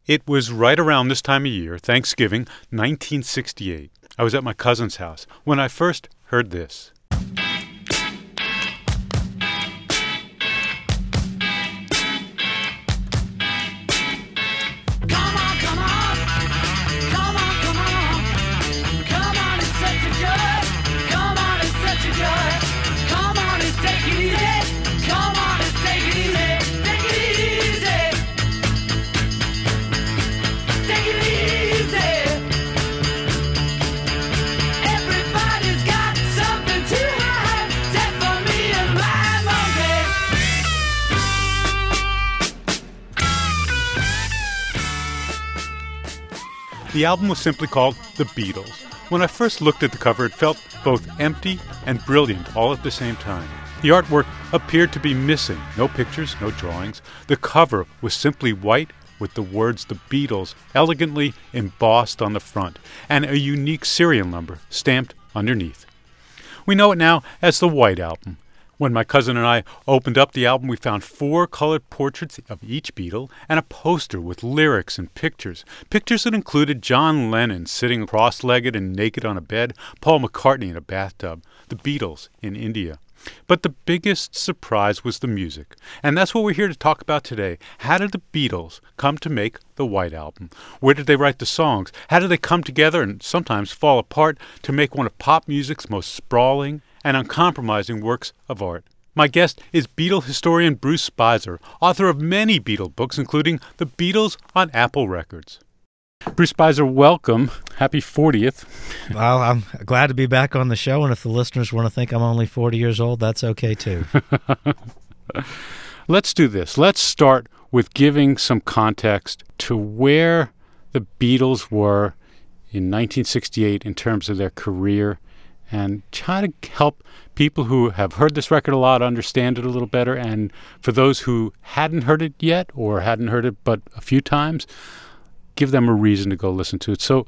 It was right around this time of year, Thanksgiving, 1968. I was at my cousin's house when I first heard this. The album was simply called The Beatles. When I first looked at the cover, it felt both empty and brilliant all at the same time. The artwork appeared to be missing. No pictures, no drawings. The cover was simply white with the words The Beatles elegantly embossed on the front and a unique serial number stamped underneath. We know it now as the White Album. When my cousin and I opened up the album, we found 4 colored portraits of each Beatle and a poster with lyrics and pictures. Pictures that included John Lennon sitting cross-legged and naked on a bed, Paul McCartney in a bathtub, the Beatles in India. But the biggest surprise was the music, and that's what we're here to talk about today. How did the Beatles come to make the White Album? Where did they write the songs? How did they come together and sometimes fall apart to make one of pop music's most sprawling and uncompromising works of art? My guest is Beatle historian Bruce Spizer, author of many Beatle books, including The Beatles on Apple Records. Bruce Spizer, welcome. Happy 40th. Well, I'm glad to be back on the show, and if the listeners want to think I'm only 40 years old, that's okay too. Let's do this. Let's start with giving some context to where the Beatles were in 1968 in terms of their career, and try to help people who have heard this record a lot understand it a little better, and for those who hadn't heard it yet or hadn't heard it but a few times, give them a reason to go listen to it. So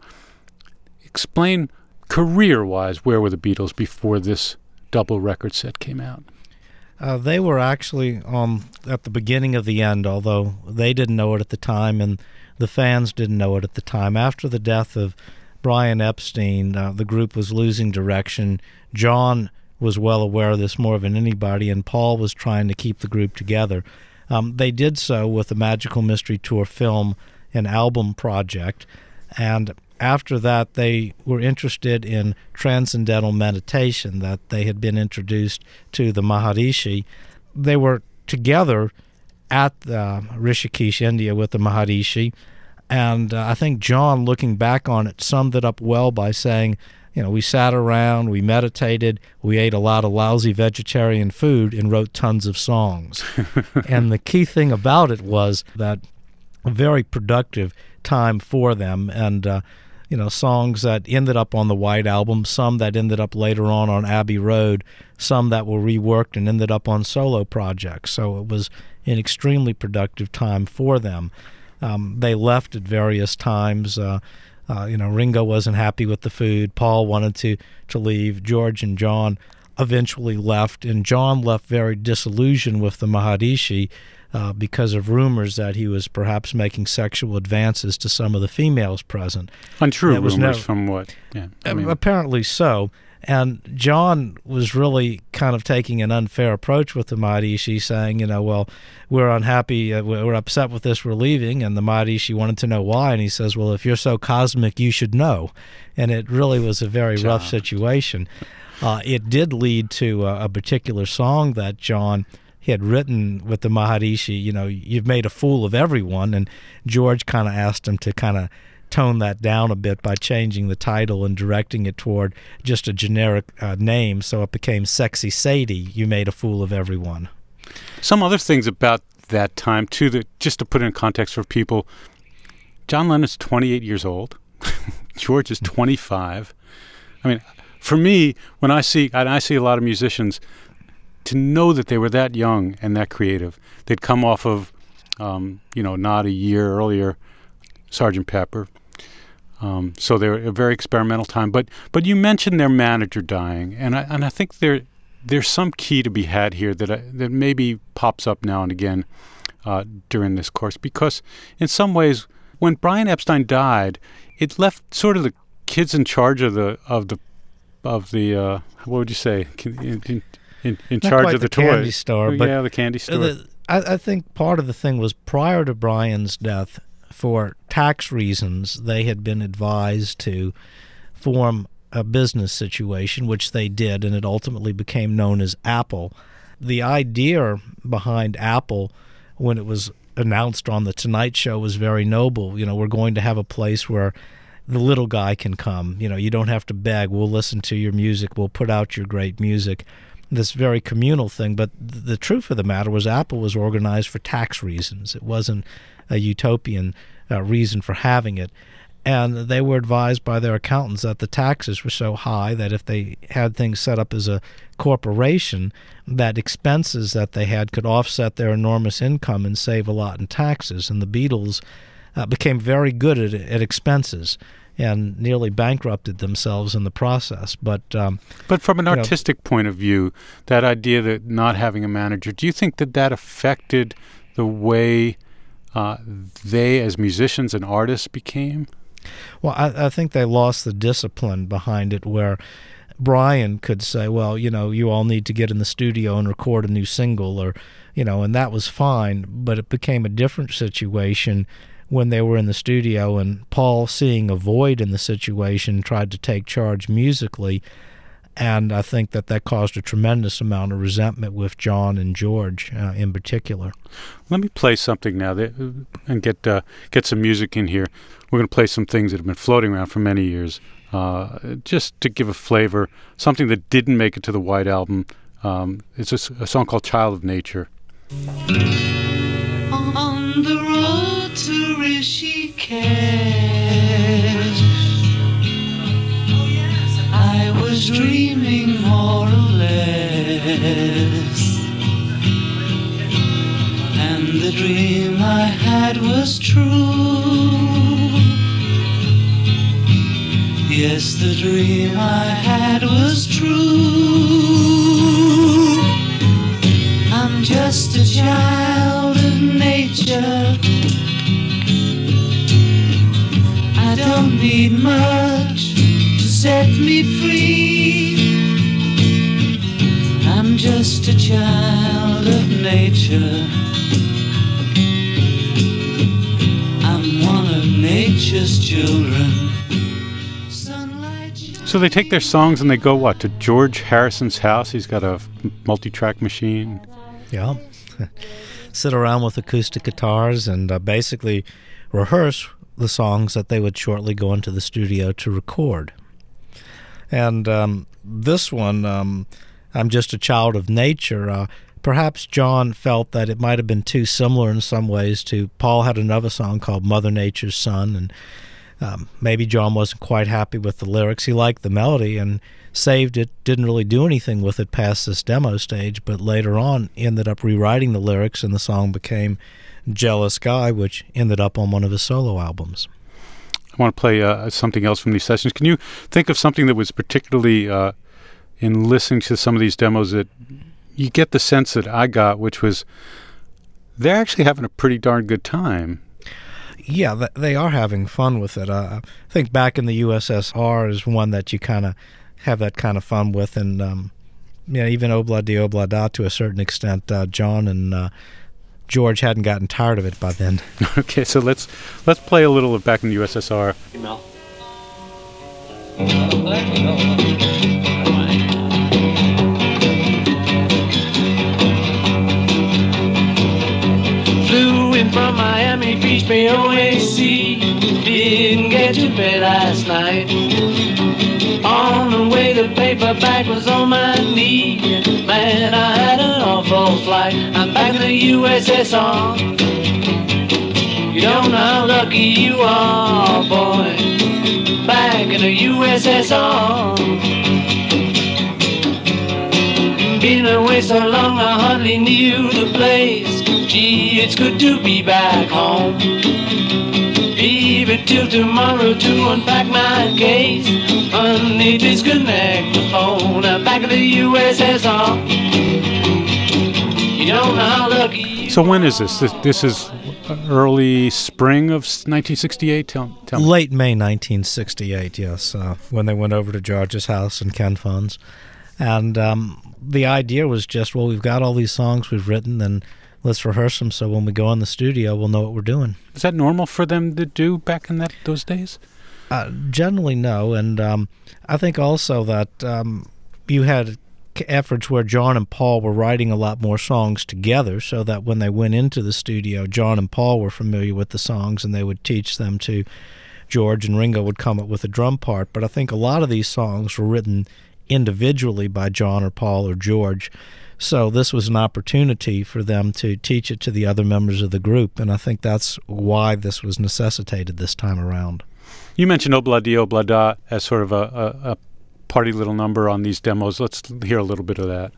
explain, career-wise, where were the Beatles before this double record set came out? They were actually at the beginning of the end, although they didn't know it at the time and the fans didn't know it at the time. After the death of Brian Epstein, the group was losing direction. John was well aware of this more than anybody, and Paul was trying to keep the group together. They did so with the Magical Mystery Tour film and album project, and after that they were interested in transcendental meditation, that they had been introduced to the Maharishi. They were together at Rishikesh, India with the Maharishi, and I think John, looking back on it, summed it up well by saying, we sat around, we meditated, we ate a lot of lousy vegetarian food, and wrote tons of songs. And the key thing about it was that a very productive time for them, and songs that ended up on the White Album, some that ended up later on Abbey Road, some that were reworked and ended up on solo projects. So it was an extremely productive time for them. They left at various times. Ringo wasn't happy with the food. Paul wanted to leave. George and John eventually left, and John left very disillusioned with the Maharishi because of rumors that he was perhaps making sexual advances to some of the females present. Untrue rumors from what? Yeah, apparently so. And John was really kind of taking an unfair approach with the Maharishi, saying, we're unhappy, we're upset with this, we're leaving. And the Maharishi wanted to know why. And he says, well, if you're so cosmic, you should know. And it really was a very rough situation. It did lead to a particular song that John had written with the Maharishi, you've made a fool of everyone. And George kind of asked him to kind of tone that down a bit by changing the title and directing it toward just a generic name, so it became Sexy Sadie, You Made a Fool of Everyone. Some other things about that time, too, that just to put it in context for people, John Lennon's 28 years old. George is 25. I mean, for me, when I see a lot of musicians, to know that they were that young and that creative, they'd come off of, not a year earlier, Sgt. Pepper. So they were a very experimental time. But you mentioned their manager dying, and I think there's some key to be had here that maybe pops up now and again during this course, because in some ways When Brian Epstein died, it left sort of the kids in charge of the what would you say, in charge of the toys. Candy store, but yeah, the candy store. I think part of the thing was prior to Brian's death, for tax reasons, they had been advised to form a business situation, which they did, and it ultimately became known as Apple. The idea behind Apple, when it was announced on The Tonight Show, was very noble. You know, we're going to have a place where the little guy can come. You know, you don't have to beg. We'll listen to your music. We'll put out your great music. This very communal thing. But the truth of the matter was Apple was organized for tax reasons. It wasn't a utopian reason for having it. And they were advised by their accountants that the taxes were so high that if they had things set up as a corporation, that expenses that they had could offset their enormous income and save a lot in taxes. And the Beatles became very good at expenses and nearly bankrupted themselves in the process. But from an artistic point of view, that idea that not having a manager, do you think that affected the way they as musicians and artists became? Well, I think they lost the discipline behind it, where Brian could say, well, you know, you all need to get in the studio and record a new single, or, you know, and that was fine. But it became a different situation when they were in the studio, and Paul, seeing a void in the situation, tried to take charge musically. And I think that caused a tremendous amount of resentment with John and George in particular. Let me play something now and get some music in here. We're going to play some things that have been floating around for many years, just to give a flavor, something that didn't make it to the White Album. It's a song called Child of Nature. On the road to Rishikesh, I was dreaming more or less, and the dream I had was true. Yes, the dream I had was true. I'm just a child of nature. I don't need much to set me free. I'm just a child of nature. I'm one of nature's children. So they take their songs and they go, what, to George Harrison's house? He's got a multi-track machine. Yeah. Sit around with acoustic guitars and basically rehearse the songs that they would shortly go into the studio to record. And this one, I'm Just a Child of Nature, perhaps John felt that it might have been too similar in some ways to Paul had another song called Mother Nature's Son, and maybe John wasn't quite happy with the lyrics. He liked the melody and saved it, didn't really do anything with it past this demo stage, but later on ended up rewriting the lyrics, and the song became Jealous Guy, which ended up on one of his solo albums. I want to play something else from these sessions. Can you think of something that was particularly, in listening to some of these demos, that you get the sense that I got, which was they're actually having a pretty darn good time? Yeah, they are having fun with it. I think Back in the USSR is one that you kind of have that kind of fun with, and even Obla Di Obla Da to a certain extent. John and George hadn't gotten tired of it by then. Okay, so let's play a little of Back in the USSR. Hey, Mel. Flew in from Miami Beach, BOAC. Didn't get to bed last night. On the way, the paperback was on my knee. Man, I had an awful flight. I'm back in the USSR. You don't know how lucky you are, boy. Back in the USSR. Been away so long, I hardly knew the place. Gee, it's good to be back home. Leave it till tomorrow to unpack my case. Honey, disconnect the phone. I'm back in the USSR. You don't know how lucky. So when is this? This is early spring of 1968? Tell me. Late May 1968, yes, when they went over to George's house in Ken Funds. And the idea was just, well, we've got all these songs we've written, and let's rehearse them so when we go in the studio, we'll know what we're doing. Is that normal for them to do back in those days? Generally, no. And I think also that you had efforts where John and Paul were writing a lot more songs together, so that when they went into the studio, John and Paul were familiar with the songs and they would teach them to George, and Ringo would come up with a drum part. But I think a lot of these songs were written individually by John or Paul or George, so this was an opportunity for them to teach it to the other members of the group, and I think that's why this was necessitated this time around. You mentioned Obladi Oblada as sort of a party little number on these demos. Let's hear a little bit of that.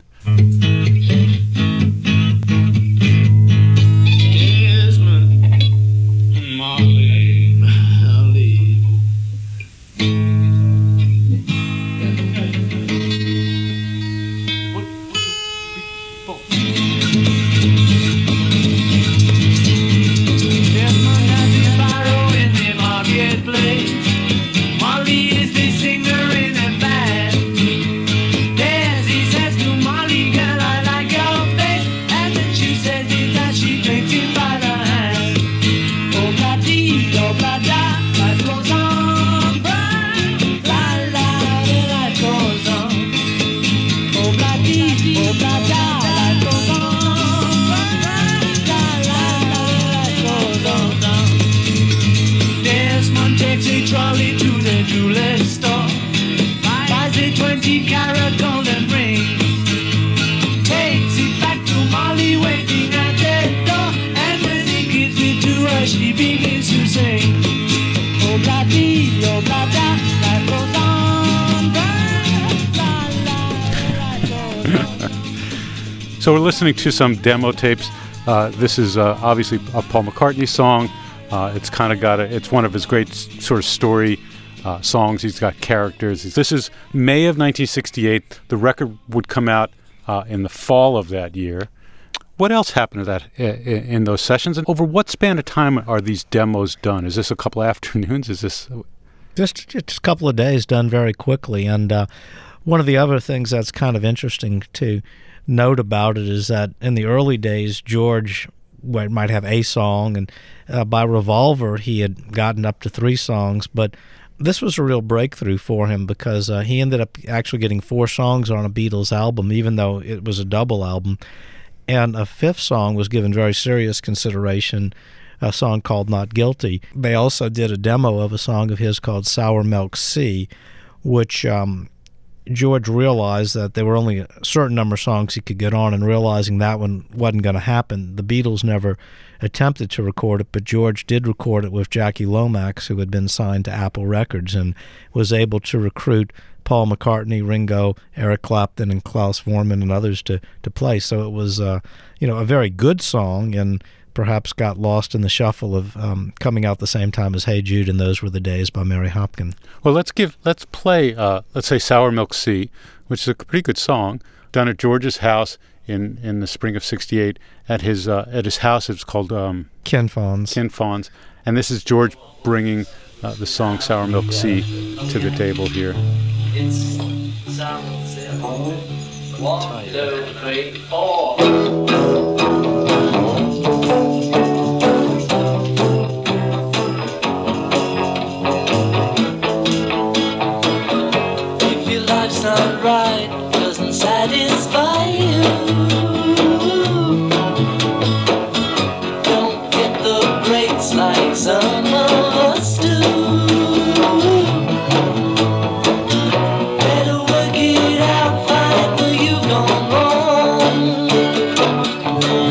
So we're listening to some demo tapes. This is obviously a Paul McCartney song. It's kind of got it's one of his great sort of story songs. He's got characters. This is May of 1968. The record would come out in the fall of that year. What else happened to that in those sessions? And over what span of time are these demos done? Is this a couple of afternoons? Is this just a couple of days, done very quickly? And one of the other things that's kind of interesting to note about it is that in the early days, George might have a song, and by Revolver he had gotten up to 3 songs, but this was a real breakthrough for him because he ended up actually getting 4 songs on a Beatles album, even though it was a double album, and a 5th song was given very serious consideration, a song called Not Guilty. They also did a demo of a song of his called Sour Milk Sea, which George realized that there were only a certain number of songs he could get on, and realizing that one wasn't going to happen, the Beatles never attempted to record it, but George did record it with Jackie Lomax, who had been signed to Apple Records, and was able to recruit Paul McCartney, Ringo, Eric Clapton, and Klaus Voormann and others to play. So it was a very good song, and perhaps got lost in the shuffle of coming out the same time as Hey Jude and Those Were the Days by Mary Hopkin. Well, let's play, let's say Sour Milk Sea, which is a pretty good song, done at George's house in the spring of '68 at his house. It's called Ken Fonds. Ken Fonds, and this is George bringing the song Sour Milk Sea to the table here. It's Sour Milk Sea. 1, 2, 3, 4. Not right, doesn't satisfy you. Don't get the breaks like some of us do. Better work it out, find where you've gone wrong.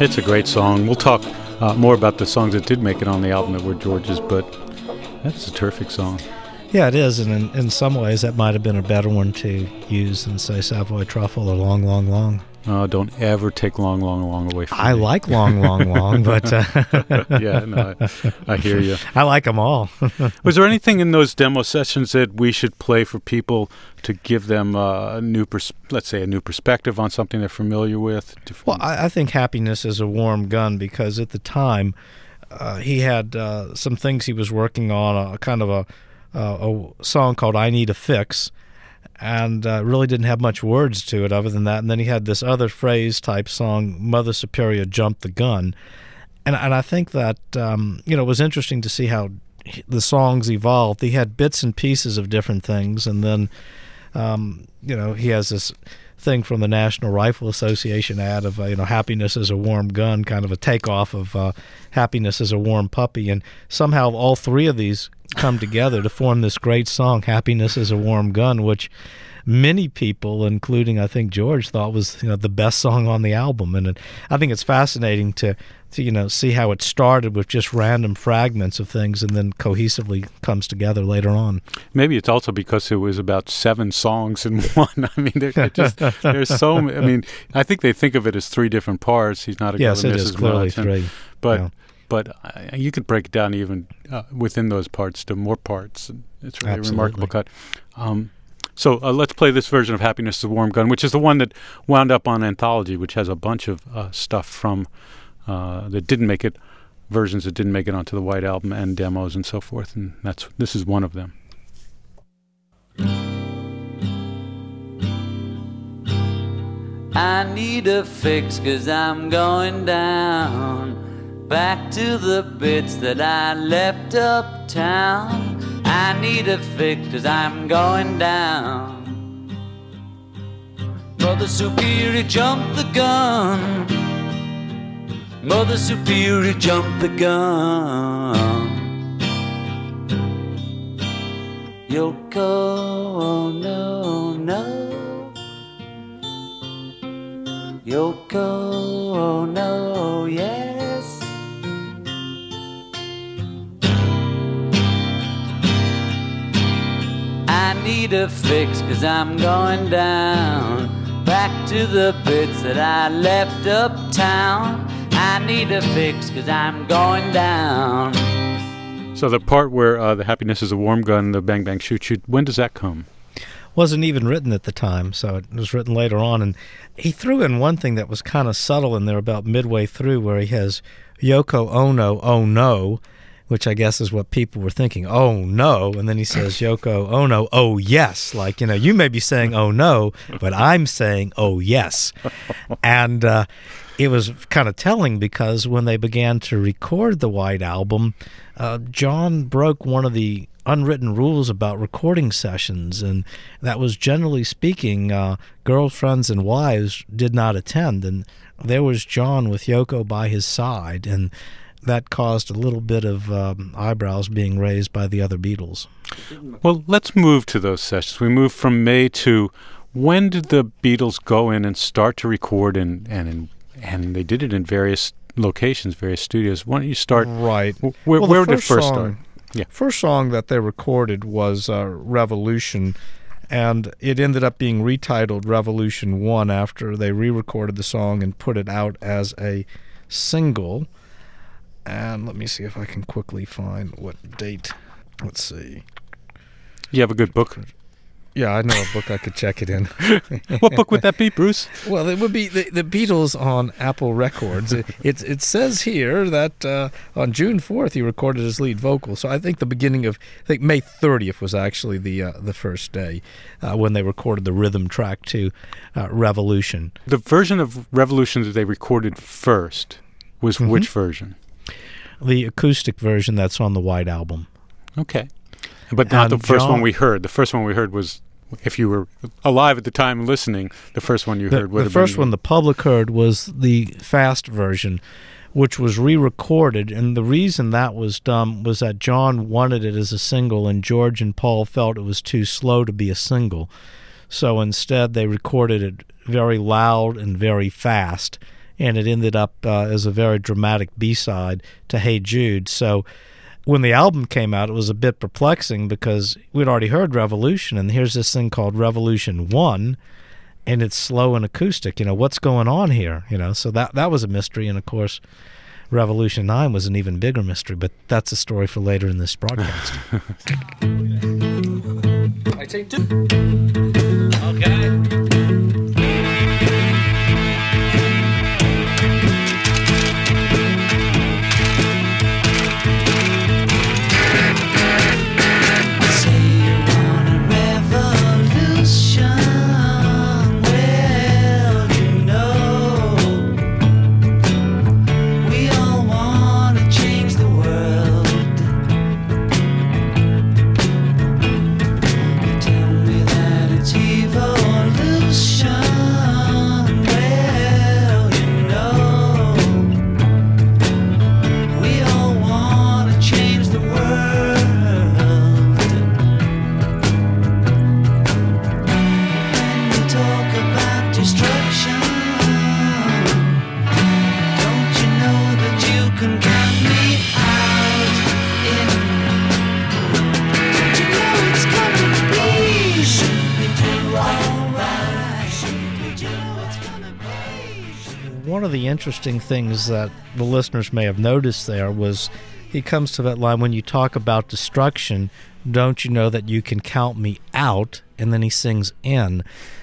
It's a great song. We'll talk more about the songs that did make it on the album that were George's, but that's a terrific song. Yeah, it is, and in some ways that might have been a better one to use than, say, Savoy Truffle or Long, Long, Long. Don't ever take Long, Long, Long away from me. I like Long, Long, Long, but... yeah, no, I hear you. I like them all. Was there anything in those demo sessions that we should play for people to give them a new perspective on something they're familiar with? Well, I think Happiness is a Warm Gun, because at the time he had some things he was working on, a kind of a song called I Need a Fix, and really didn't have much words to it other than that. And then he had this other phrase-type song, Mother Superior Jumped the Gun. And I think that, it was interesting to see how the songs evolved. He had bits and pieces of different things, and then, he has this thing from the National Rifle Association ad of, happiness is a warm gun, kind of a takeoff of happiness is a warm puppy. And somehow all three of these come together to form this great song, Happiness is a Warm Gun, which many people, including I think George, thought was the best song on the album. And I think it's fascinating to see how it started with just random fragments of things and then cohesively comes together later on. Maybe it's also because it was about 7 songs in one. I mean, there's so many. I mean, I think they think of it as 3 different parts. He's not a yes, it is clearly 3. But yeah. But you could break it down even within those parts to more parts. It's really Absolutely. a remarkable cut. So let's play this version of Happiness is a Warm Gun, which is the one that wound up on Anthology, which has a bunch of stuff from that didn't make it, versions that didn't make it onto the White Album and demos and so forth. And this is one of them. I need a fix 'cause I'm going down, back to the bits that I left uptown. I need a fix 'cause I'm going down. Mother Superior jumped the gun. Mother Superior jumped the gun. Yoko, oh no, no. Yoko, oh no, yes. I need a fix 'cause I'm going down, back to the bits that I left uptown. I need a fix 'cause I'm going down. So the part where the Happiness is a Warm Gun, the Bang Bang Shoot Shoot, when does that come? Wasn't even written at the time, so it was written later on. And he threw in one thing that was kind of subtle in there about midway through, where he has Yoko Ono, oh no, which I guess is what people were thinking, oh no, and then he says Yoko Ono, oh yes, like, you may be saying oh no, but I'm saying oh yes. And it was kind of telling, because when they began to record the White Album, John broke one of the unwritten rules about recording sessions, and that was, generally speaking, girlfriends and wives did not attend, and there was John with Yoko by his side, and that caused a little bit of eyebrows being raised by the other Beatles. Well, let's move to those sessions. We moved from May to, when did the Beatles go in and start to record, and they did it in various locations, various studios. Why don't you start? Right. Where did it first start? Yeah. First song that they recorded was Revolution, and it ended up being retitled Revolution 1 after they re-recorded the song and put it out as a single. And let me see if I can quickly find what date. Let's see. You have a good book. Yeah, I know a book I could check it in. What book would that be, Bruce? Well, it would be the Beatles on Apple Records. It says here that on June 4th he recorded his lead vocal. So I think May 30th was actually the first day when they recorded the rhythm track to Revolution. The version of Revolution that they recorded first was which version? The acoustic version that's on the White Album. Okay. But not the first one we heard. The first one we heard was, if you were alive at the time listening, the first one you heard would have been... The first one the public heard was the fast version, which was re-recorded, and the reason that was done was that John wanted it as a single, and George and Paul felt it was too slow to be a single. So instead they recorded it very loud and very fast and it ended up as a very dramatic B-side to Hey Jude. So when the album came out, it was a bit perplexing because we'd already heard Revolution, and here's this thing called Revolution 1, and it's slow and acoustic. What's going on here? So that was a mystery, and of course, Revolution 9 was an even bigger mystery, but that's a story for later in this broadcast. I take 2. Okay. One of the interesting things that the listeners may have noticed there was he comes to that line, when you talk about destruction, don't you know that you can count me out? And then he sings in.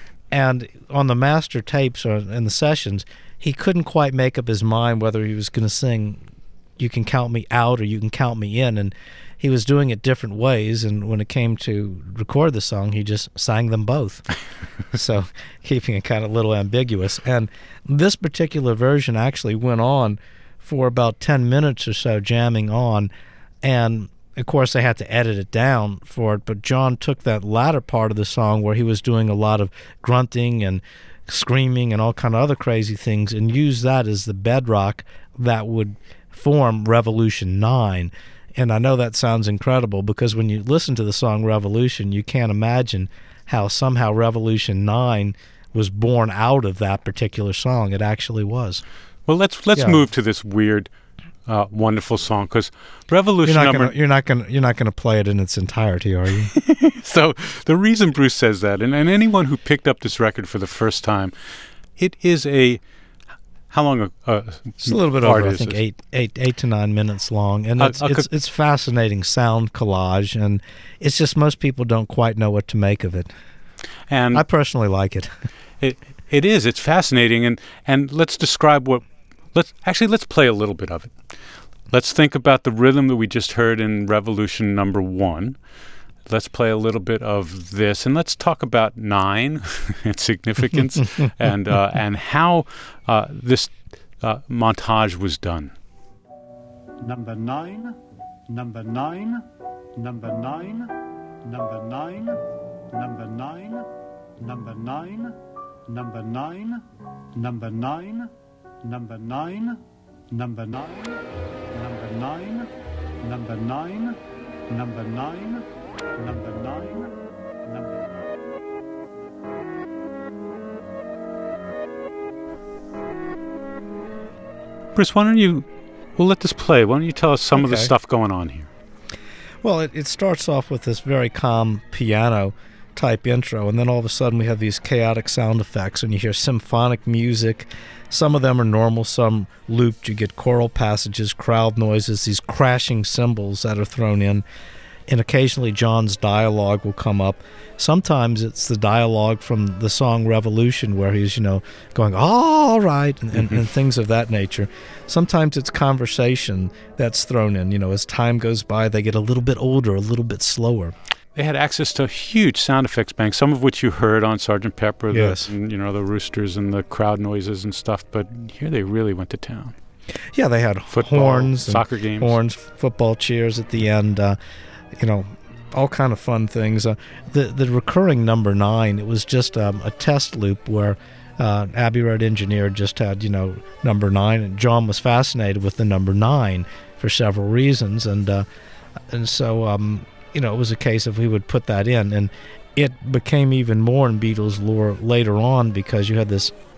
And on the master tapes or in the sessions, he couldn't quite make up his mind whether he was going to sing you can count me out or you can count me in. And he was doing it different ways, and when it came to record the song, he just sang them both. So keeping it kind of a little ambiguous. And this particular version actually went on for about 10 minutes or so, jamming on, and of course they had to edit it down for it, but John took that latter part of the song where he was doing a lot of grunting and screaming and all kind of other crazy things, and used that as the bedrock that would form Revolution 9. And I know that sounds incredible because when you listen to the song Revolution, you can't imagine how somehow Revolution 9 was born out of that particular song. It actually was. Well, let's move to this weird, wonderful song, because Revolution you're not gonna play it in its entirety, are you? So the reason Bruce says that, and anyone who picked up this record for the first time, it is a how long? It's a little bit over, I think, 8 to 9 minutes long, and it's fascinating sound collage, and it's just most people don't quite know what to make of it. And I personally like it. It is. It's fascinating, and let's describe what. Let's play a little bit of it. Let's think about the rhythm that we just heard in Revolution number 1. Let's play a little bit of this, and let's talk about 9, its significance, and how this montage was done. Number 9, number 9, number 9, number 9, number 9, number 9, number 9, number 9, number 9, number 9, number 9, number 9, number 9. Number 9, number 9. Bruce, we'll let this play. Why don't you tell us some of the stuff going on here? Well, it starts off with this very calm piano-type intro, and then all of a sudden we have these chaotic sound effects, and you hear symphonic music. Some of them are normal, some looped. You get choral passages, crowd noises, these crashing cymbals that are thrown in. And occasionally John's dialogue will come up. Sometimes it's the dialogue from the song Revolution where he's, going, all right, and things of that nature. Sometimes it's conversation that's thrown in. As time goes by, they get a little bit older, a little bit slower. They had access to huge sound effects banks, some of which you heard on Sgt. Pepper, yes. The roosters and the crowd noises and stuff, but here they really went to town. Yeah, they had football, horns, soccer games, horns, football cheers at the end, all kind of fun things. The recurring number 9, it was just a test loop where Abbey Road Engineer just had, number 9, and John was fascinated with the number 9 for several reasons, and so it was a case of he would put that in, and it became even more in Beatles lore later on because you had this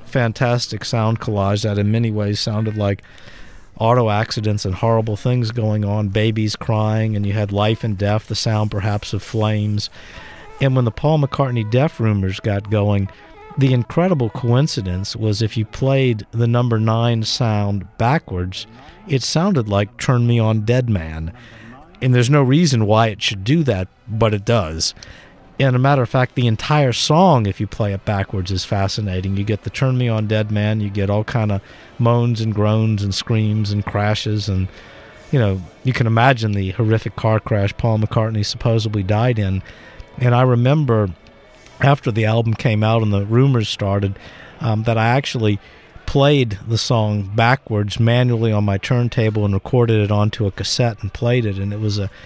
fantastic sound collage that in many ways sounded like auto accidents and horrible things going on, babies crying, and you had life and death, the sound perhaps of flames. And when the Paul McCartney Death rumors got going, the incredible coincidence was if you played the number 9 sound backwards, it sounded like Turn Me On Dead Man. And there's no reason why it should do that, but it does. And a matter of fact, the entire song, if you play it backwards, is fascinating. You get the Turn Me On Dead Man, you get all kind of moans and groans and screams and crashes, and, you know, you can imagine the horrific car crash Paul McCartney supposedly died in. And I remember after the album came out and the rumors started, that I actually played the song backwards manually on my turntable and recorded it onto a cassette and played it, and it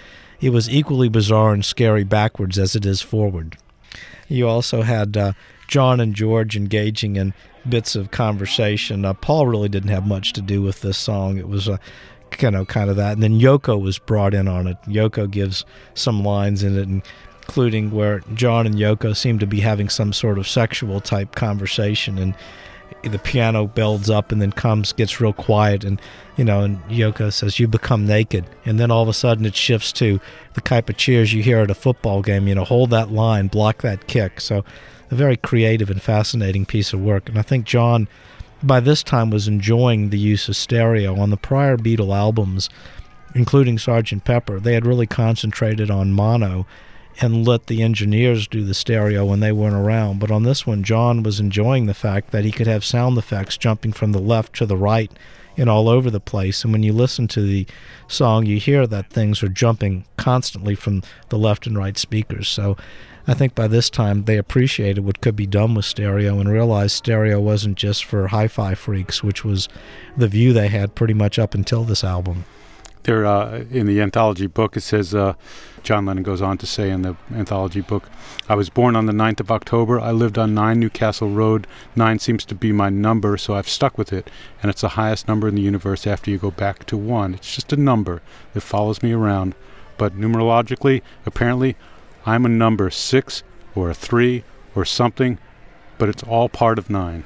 was equally bizarre and scary backwards as it is forward. You also had John and George engaging in bits of conversation. Paul really didn't have much to do with this song. It was kind of that. And then Yoko was brought in on it. Yoko gives some lines in it, including where John and Yoko seem to be having some sort of sexual type conversation, and the piano builds up and then gets real quiet, and and Yoko says, "You become naked," and then all of a sudden it shifts to the type of cheers you hear at a football game. Hold that line, block that kick. So a very creative and fascinating piece of work. And I think John, by this time, was enjoying the use of stereo. On the prior Beatle albums, including Sgt. Pepper, they had really concentrated on mono and let the engineers do the stereo when they weren't around. But on this one, John was enjoying the fact that he could have sound effects jumping from the left to the right and all over the place. And when you listen to the song, you hear that things are jumping constantly from the left and right speakers. So I think by this time they appreciated what could be done with stereo and realized stereo wasn't just for hi-fi freaks, which was the view they had pretty much up until this album. There, in the anthology book, it says, John Lennon goes on to say in the anthology book, "I was born on the 9th of October. I lived on 9 Newcastle Road. 9 seems to be my number, so I've stuck with it. And it's the highest number in the universe after you go back to 1. It's just a number that follows me around. But numerologically, apparently, I'm a number 6 or a 3 or something, but it's all part of 9.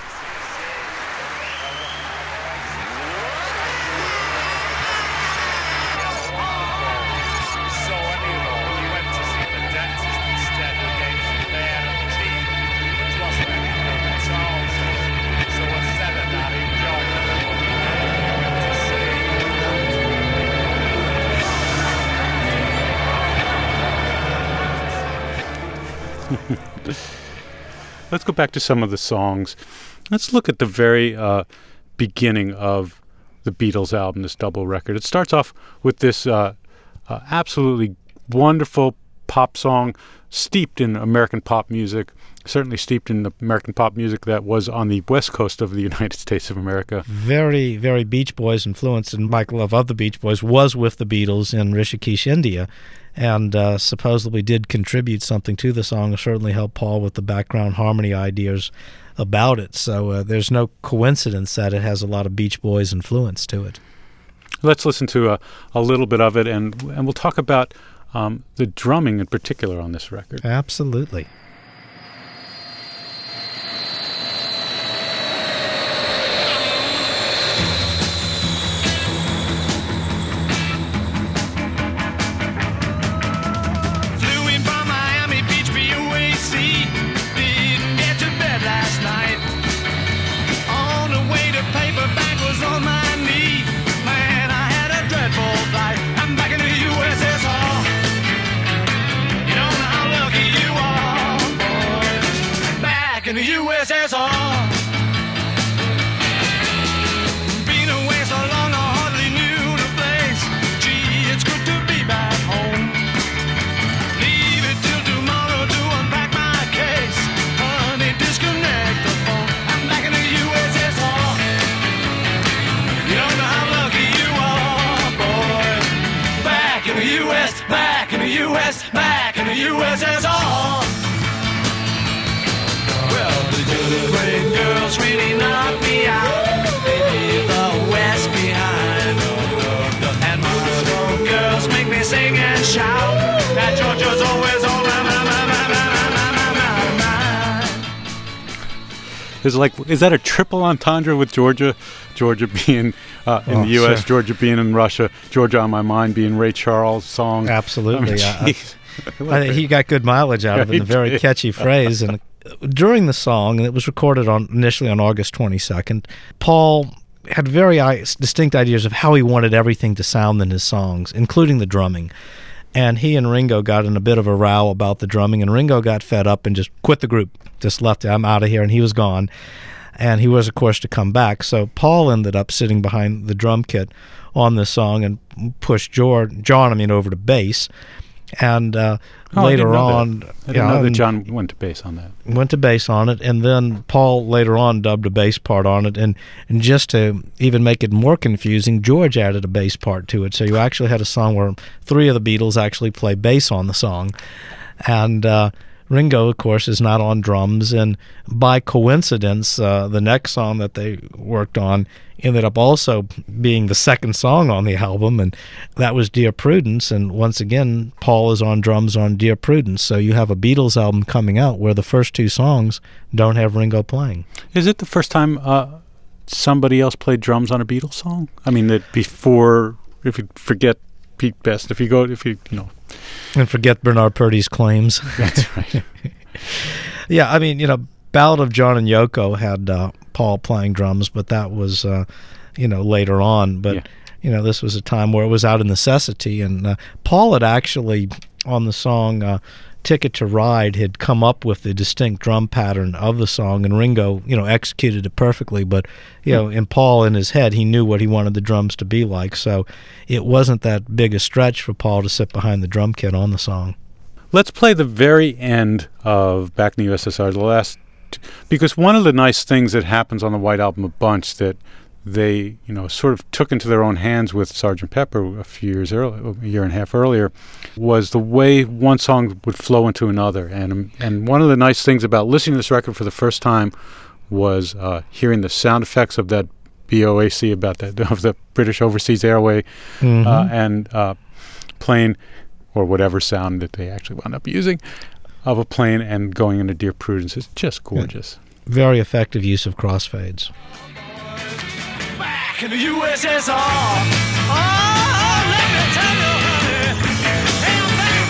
Let's go back to some of the songs. Let's look at the very beginning of the Beatles album, this double record. It starts off with this absolutely wonderful pop song steeped in American pop music, certainly steeped in the American pop music that was on the west coast of the United States of America. Very, very Beach Boys influenced, and Mike Love of the Beach Boys was with the Beatles in Rishikesh, India, and supposedly did contribute something to the song, and certainly helped Paul with the background harmony ideas about it. So there's no coincidence that it has a lot of Beach Boys influence to it. Let's listen to a little bit of it, and we'll talk about the drumming in particular on this record. Absolutely. In the USSR, been away so long I hardly knew the place. Gee, it's good to be back home. Leave it till tomorrow to unpack my case. Honey, disconnect the phone. I'm back in the USSR. You don't know how lucky you are, boy. Back in the US, back in the US, back in the USSR. The great girls really knock me out. They leave the West behind. And Moscow girls make me sing and shout. That Georgia's always on my mind. Is that a triple entendre with Georgia? Georgia being in the U.S., sure. Georgia being in Russia, Georgia on My Mind being Ray Charles' song. Absolutely. I mean, I think he got good mileage out of it, He and a very did. catchy phrase. And during the song, and it was recorded initially on August 22nd, Paul had very distinct ideas of how he wanted everything to sound in his songs, including the drumming. And he and Ringo got in a bit of a row about the drumming, and Ringo got fed up and just quit the group, just left it. I'm out of here, and he was gone. And he was, of course, to come back. So Paul ended up sitting behind the drum kit on this song and pushed John over to bass. And later on, I didn't know that John went to bass on that. Went to bass on it, and then Paul later on dubbed a bass part on it, and just to even make it more confusing, George added a bass part to it. So you actually had a song where 3 of the Beatles actually play bass on the song, and Ringo, of course, is not on drums, and by coincidence, the next song that they worked on ended up also being the second song on the album, and that was Dear Prudence, and once again, Paul is on drums on Dear Prudence, so you have a Beatles album coming out where the first 2 songs don't have Ringo playing. Is it the first time somebody else played drums on a Beatles song? I mean, that before, if you forget Pete Best, if you And forget Bernard Purdy's claims. That's right. Yeah, I mean, Ballad of John and Yoko had Paul playing drums, but that was, later on. But, this was a time where it was out of necessity. And Paul had actually, on the song Ticket to Ride, had come up with the distinct drum pattern of the song, and Ringo, executed it perfectly. But, in Paul, in his head, he knew what he wanted the drums to be like. So it wasn't that big a stretch for Paul to sit behind the drum kit on the song. Let's play the very end of Back in the USSR, the last, because one of the nice things that happens on the White Album a bunch that they, sort of took into their own hands with Sgt. Pepper a few years earlier, a year and a half earlier, was the way one song would flow into another. And one of the nice things about listening to this record for the first time was hearing the sound effects of that BOAC, of the British Overseas Airway, and playing, or whatever sound that they actually wound up using, of a plane and going into Dear Prudence. Is just gorgeous. Very effective use of crossfades. Back in the USSR. Oh, let me tell you, honey. Hey, I'm back.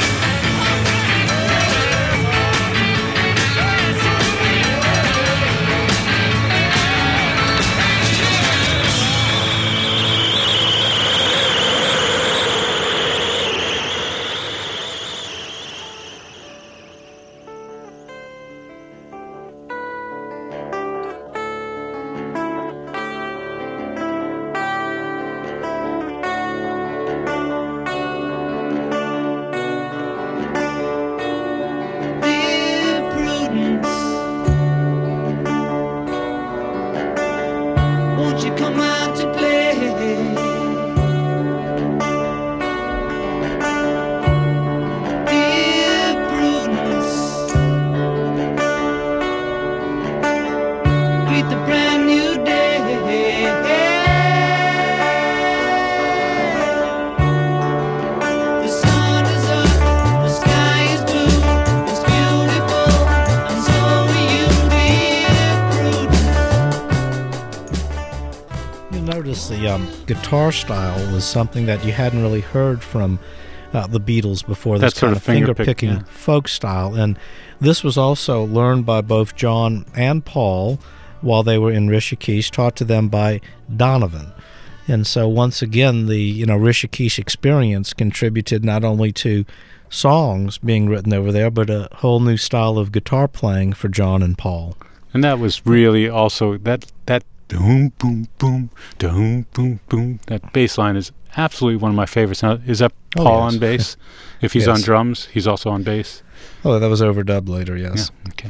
The guitar style was something that you hadn't really heard from the Beatles before. This kind of finger-picking folk style. And this was also learned by both John and Paul while they were in Rishikesh, taught to them by Donovan. And so once again, the Rishikesh experience contributed not only to songs being written over there, but a whole new style of guitar playing for John and Paul. And that was really also that boom, boom, boom, boom, boom, boom. That bass line is absolutely one of my favorites. Now, is that Paul on bass? If he's on drums, he's also on bass? Oh, that was overdubbed later, yes. Yeah, okay.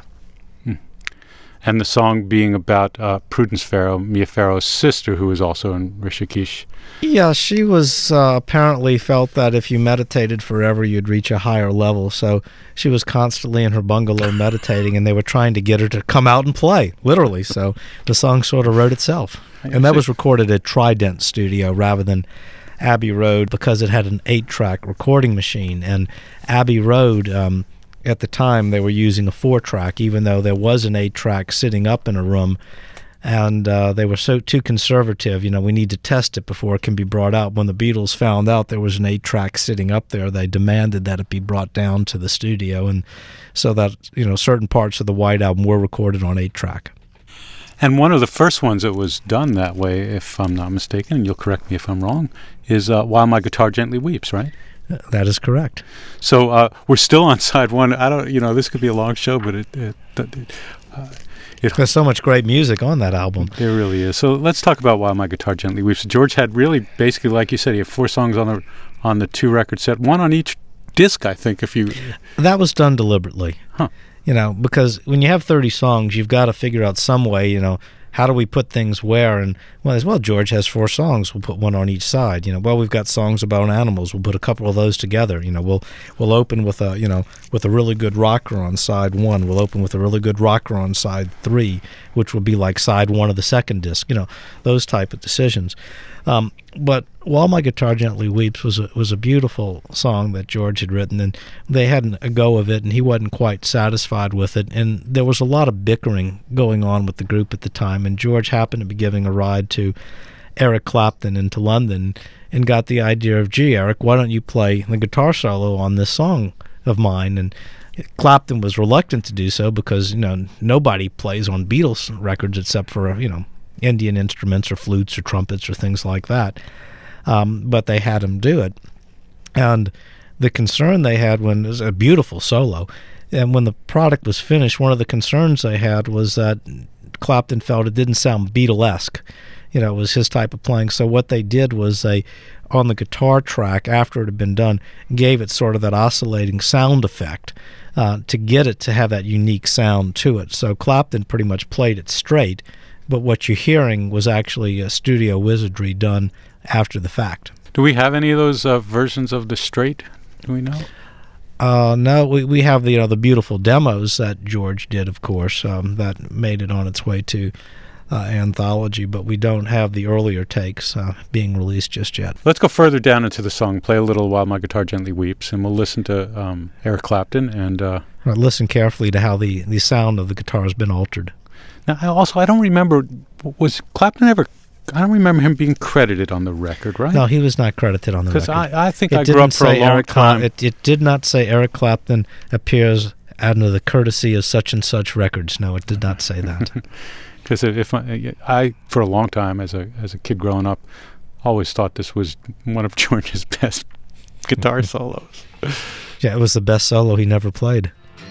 And the song being about Prudence Farrow, Mia Farrow's sister, who was also in Rishikesh. Yeah, she was apparently felt that if you meditated forever, you'd reach a higher level. So she was constantly in her bungalow meditating, and they were trying to get her to come out and play, literally. So the song sort of wrote itself. And that was recorded at Trident Studio rather than Abbey Road because it had an 8-track recording machine. And Abbey Road at the time they were using a 4-track, even though there was an 8-track sitting up in a room. And they were too conservative. We need to test it before it can be brought out. When the Beatles found out there was an 8-track sitting up there, they demanded that it be brought down to the studio, and so that certain parts of the White Album were recorded on 8-track. And one of the first ones that was done that way, if I'm not mistaken, and you'll correct me if I'm wrong, is While My Guitar Gently Weeps, right? That is correct. So we're still on side one. I don't, this could be a long show, but There's so much great music on that album. There really is. So let's talk about While My Guitar Gently Weeps. George had really, basically, like you said, he had 4 songs on the 2-record set, 1 on each disc, I think. That was done deliberately. Huh. Because when you have 30 songs, you've got to figure out some way, how do we put things where? And George has 4 songs. We'll put 1 on each side. We've got songs about animals. We'll put a couple of those together. We'll open with a really good rocker on side 1. We'll open with a really good rocker on side 3, which will be like side 1 of the second disc. Those type of decisions. But While My Guitar Gently Weeps was a beautiful song that George had written, and they had a go of it, and he wasn't quite satisfied with it, and there was a lot of bickering going on with the group at the time, and George happened to be giving a ride to Eric Clapton into London and got the idea of, gee, Eric, why don't you play the guitar solo on this song of mine? And Clapton was reluctant to do so because, nobody plays on Beatles records except for, Indian instruments or flutes or trumpets or things like that. But they had him do it. And the concern they had it was a beautiful solo. And when the product was finished, one of the concerns they had was that Clapton felt it didn't sound Beatlesque. It was his type of playing. So what they did was they, on the guitar track, after it had been done, gave it sort of that oscillating sound effect to get it to have that unique sound to it. So Clapton pretty much played it straight, but what you're hearing was actually a studio wizardry done after the fact. Do we have any of those versions of the straight? Do we know? No, we have the beautiful demos that George did, of course, that made it on its way to anthology, but we don't have the earlier takes being released just yet. Let's go further down into the song, play a little While My Guitar Gently Weeps, and we'll listen to Eric Clapton. And listen carefully to how the sound of the guitar has been altered. Now, I don't remember, was Clapton ever, I don't remember him being credited on the record, right? No, he was not credited on the record. Because I think I grew up for a long time. It did not say Eric Clapton appears under the courtesy of such and such records. No, it did not say that. Because if I, for a long time, as a kid growing up, always thought this was one of George's best guitar solos. Yeah, it was the best solo he never played.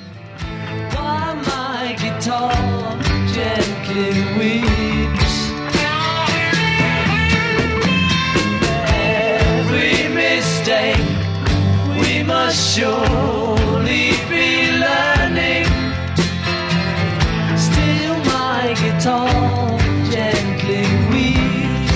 While my guitar gently weeps, every mistake we must surely be learning. Still my guitar gently weeps.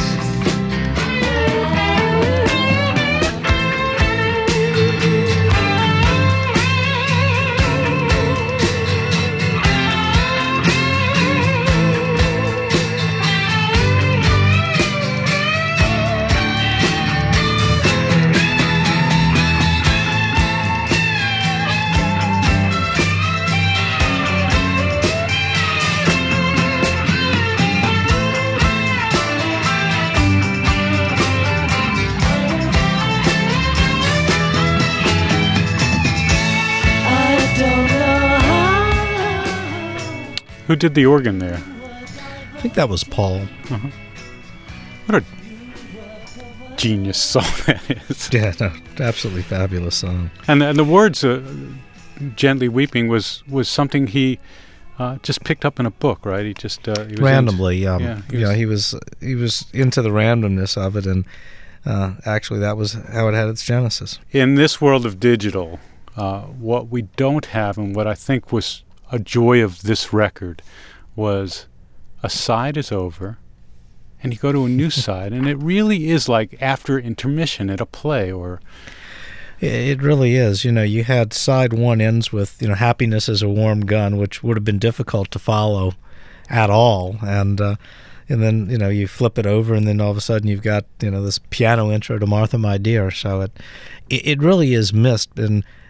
Who did the organ there? I think that was Paul. Uh-huh. What a genius song that is. Yeah, no, absolutely fabulous song. And the words, "Gently Weeping," was something he just picked up in a book, right? He just he was randomly, he was into the randomness of it, and actually that was how it had its genesis. In this world of digital, what we don't have, and what I think was a joy of this record, was a side is over, and you go to a new side, and it really is like after intermission at a play, or... It really is. You had side 1 ends with, happiness is a warm gun, which would have been difficult to follow at all. And then, you flip it over, and then all of a sudden you've got, this piano intro to Martha, My Dear. So it really is missed. And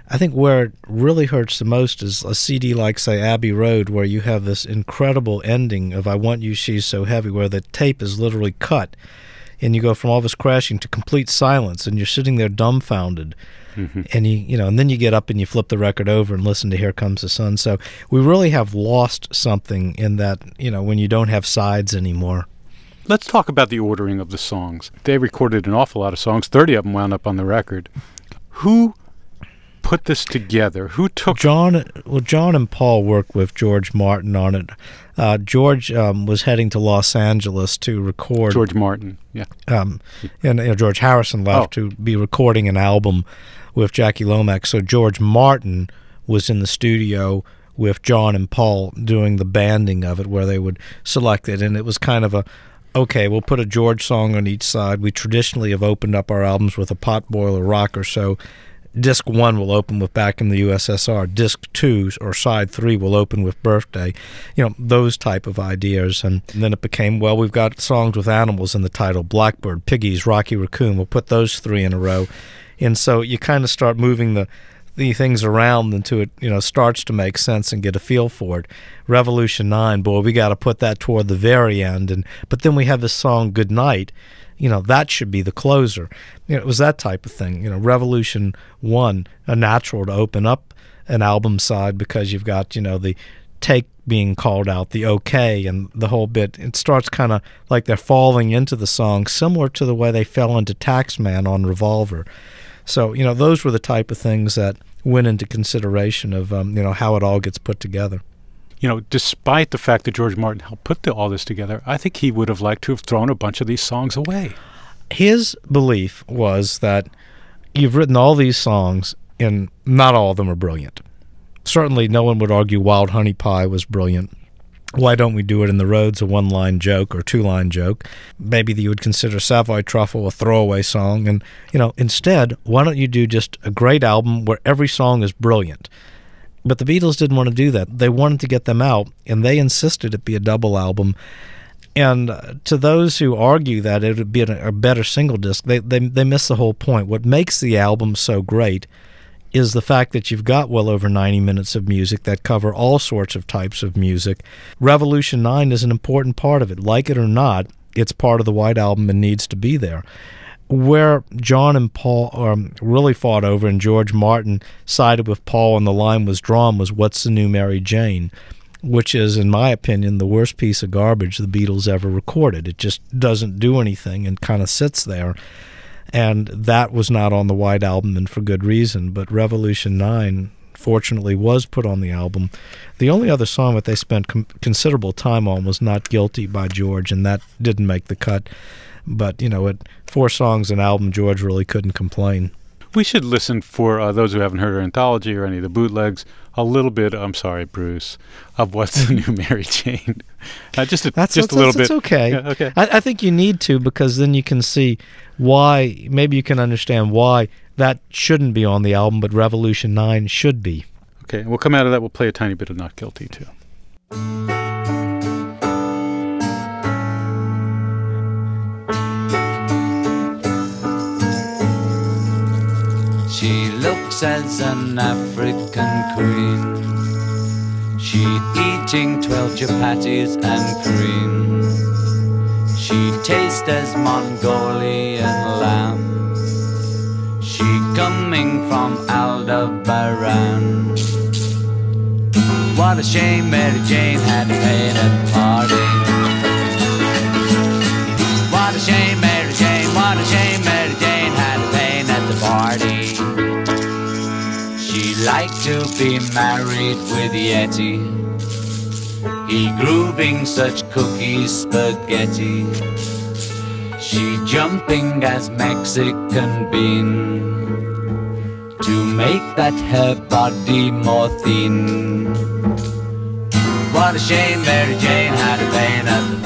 I think where it really hurts the most is a CD like, say, Abbey Road, where you have this incredible ending of I Want You, She's So Heavy, where the tape is literally cut, and you go from all this crashing to complete silence, and you're sitting there dumbfounded. Mm-hmm. And and then you get up and you flip the record over and listen to Here Comes the Sun. So we really have lost something in that, when you don't have sides anymore. Let's talk about the ordering of the songs. They recorded an awful lot of songs. 30 of them wound up on the record. Who put this together? Who took John and Paul worked with George Martin on it. George was heading to Los Angeles to record. George Martin, yeah. And George Harrison left to be recording an album with Jackie Lomax. So George Martin was in the studio with John and Paul doing the banding of it, where they would select it, and it was kind of okay, we'll put a George song on each side. We traditionally have opened up our albums with a Potboiler Rocker, so Disc 1 will open with Back in the USSR. Disc 2 or side 3 will open with Birthday. Those type of ideas. And then it became, we've got songs with animals in the title. Blackbird, Piggies, Rocky Raccoon. We'll put those 3 in a row. And so you kind of start moving the things around until it starts to make sense and get a feel for it. Revolution 9, boy, we got to put that toward the very end. But then we have this song, Good Night. That should be the closer. It was that type of thing. Revolution 1, a natural to open up an album side because you've got, the take being called out, the okay, and the whole bit. It starts kind of like they're falling into the song, similar to the way they fell into Taxman on Revolver. So, those were the type of things that went into consideration of, how it all gets put together. Despite the fact that George Martin helped put all this together, I think he would have liked to have thrown a bunch of these songs away. His belief was that you've written all these songs, and not all of them are brilliant. Certainly no one would argue Wild Honey Pie was brilliant. Why don't we do it in the Roads, a one-line joke or two-line joke? Maybe you would consider Savoy Truffle a throwaway song. And, instead, why don't you do just a great album where every song is brilliant? But the Beatles didn't want to do that. They wanted to get them out, and they insisted it be a double album. And to those who argue that it would be a better single disc, they miss the whole point. What makes the album so great is the fact that you've got well over 90 minutes of music that cover all sorts of types of music. Revolution 9 is an important part of it. Like it or not, it's part of the White Album and needs to be there. Where John and Paul really fought over, and George Martin sided with Paul and the line was drawn, was What's the New Mary Jane, which is, in my opinion, the worst piece of garbage the Beatles ever recorded. It just doesn't do anything and kind of sits there. And that was not on the White Album, and for good reason. But Revolution 9, fortunately, was put on the album. The only other song that they spent considerable time on was Not Guilty by George, and that didn't make the cut. But, at 4 songs an album, George really couldn't complain. We should listen, for those who haven't heard our anthology or any of the bootlegs, a little bit, I'm sorry, Bruce, of What's the New Mary Jane. Just a little bit. That's okay. Yeah, okay. I think you need to, because then you can see why, maybe you can understand why that shouldn't be on the album, but Revolution 9 should be. Okay, we'll come out of that. We'll play a tiny bit of Not Guilty, too. She looks as an African queen. She eating 12 chapatis and cream. She tastes as Mongolian lamb. She coming from Aldebaran. What a shame Mary Jane had to pay at the party. What a shame Mary Jane, what a shame Mary Jane had to pay at the party. She liked to be married with Yeti. He grooving such cookies spaghetti. She jumping as Mexican bean to make that her body more thin. What a shame Mary Jane had to pay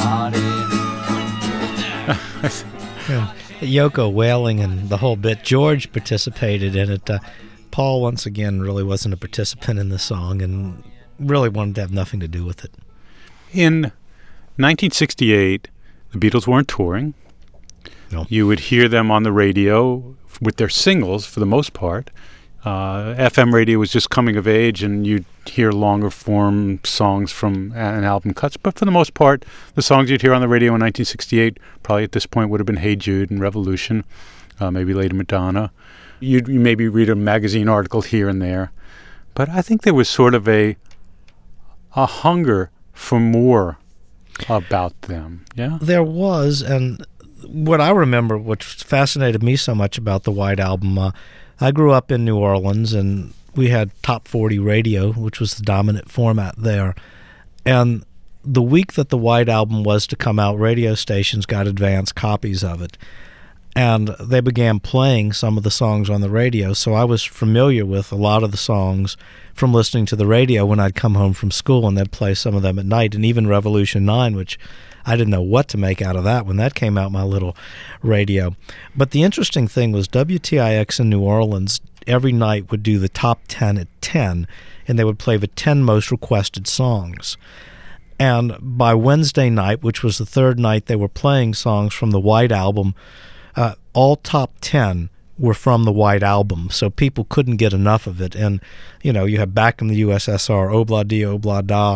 at the party. Yeah. Yoko wailing and the whole bit. George participated in it. Paul, once again, really wasn't a participant in the song and really wanted to have nothing to do with it. In 1968, the Beatles weren't touring. No. You would hear them on the radio with their singles, for the most part. FM radio was just coming of age, and you'd hear longer form songs from an album cuts. But for the most part, the songs you'd hear on the radio in 1968 probably at this point would have been Hey Jude and Revolution, maybe Lady Madonna. You maybe read a magazine article here and there. But I think there was sort of a hunger for more about them, yeah? There was, and what I remember, which fascinated me so much about the White Album, I grew up in New Orleans, and we had Top 40 radio, which was the dominant format there. And the week that the White Album was to come out, radio stations got advance copies of it. And they began playing some of the songs on the radio, so I was familiar with a lot of the songs from listening to the radio when I'd come home from school, and they'd play some of them at night, and even Revolution 9, which I didn't know what to make out of that when that came out, my little radio. But the interesting thing was WTIX in New Orleans every night would do the top 10 at 10, and they would play the 10 most requested songs. And by Wednesday night, which was the third night they were playing songs from the White Album, all top 10 were from the White Album, so people couldn't get enough of it. And, you have Back in the USSR, Obla Di Obla Da.